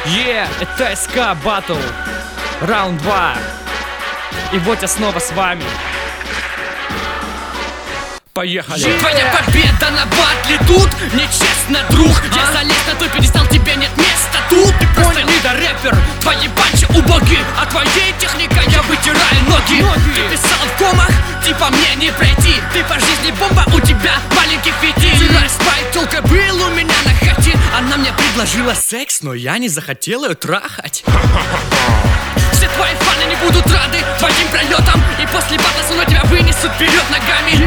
Это СК Батл, раунд 2. И вот я снова с вами. Поехали. Твоя победа на батле тут нечестно, друг. Я залез на твой пьедестал, тебе нет места тут. Ты просто лидер-рэпер, твои панчи убоги, а твоей техникой я вытираю ноги. Ты писал в комах, типа мне не пройти. Ты по жизни бомба, у тебя маленький фитиль. Распайт только был у меня на хате. Она мне предложила секс, но я не захотел ее трахать. Все твои фаны не будут рады твоим пролетам, и после батла со мной тебя вынесут вперед ногами.